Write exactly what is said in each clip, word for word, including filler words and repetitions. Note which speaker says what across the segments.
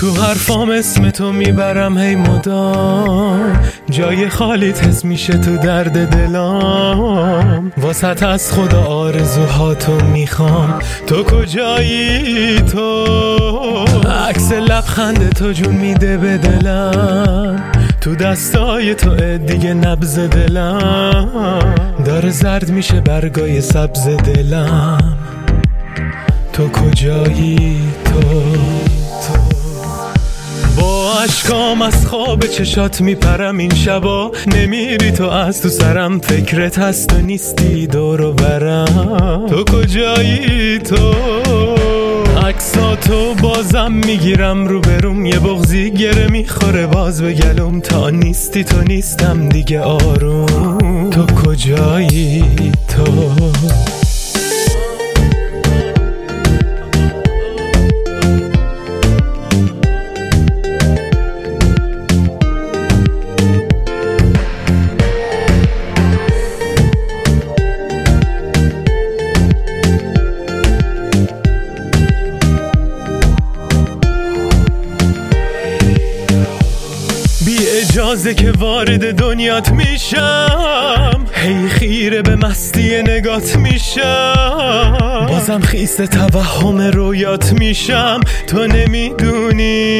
Speaker 1: تو حرفام اسم تو میبرم هی مدام، جای خالیت حس میشه تو درد دلام. واسط از خدا آرزوهاتو میخوام، تو کجایی تو؟ عکس لبخند تو جون میده به دلم، تو دستای تو دیگه نبض دلم داره زرد میشه برگای سبز دلم. تو کجایی تو؟ با اشکام از خواب چشات میپرم این شبا، نمیری تو از تو سرم، فکرت هست و نیستی دور و برم. تو کجایی تو؟ عکساتو بازم میگیرم رو بروم، یه بغضی گره میخوره باز به گلوم، تا نیستی تو نیستم دیگه آروم. تو کجایی تو؟ اجازه که وارد دنیات میشم، هی خیره به مستی نگات میشم، بازم خیس توهم رویات میشم. تو نمیدونی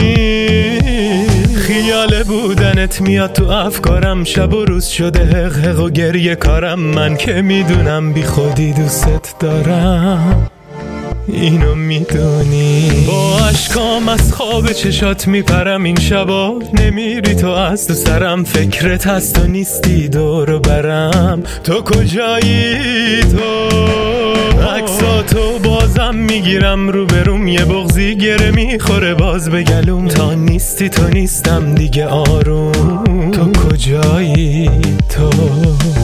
Speaker 1: خیال بودنت میاد تو افکارم، شب و روز شده حق حق و گریه کارم. من که میدونم بی خودی دوست دارم، اینو میدونی. با اشکام از خواب چشات میپرم این شبا، نمیری تو از تو سرم، فکرت هست و نیستی دور و برم. تو کجایی تو؟ عکساتو بازم میگیرم رو بروم، یه بغضی گره میخوره باز به گلوم، تا نیستی تو نیستم دیگه آروم. تو کجایی تو؟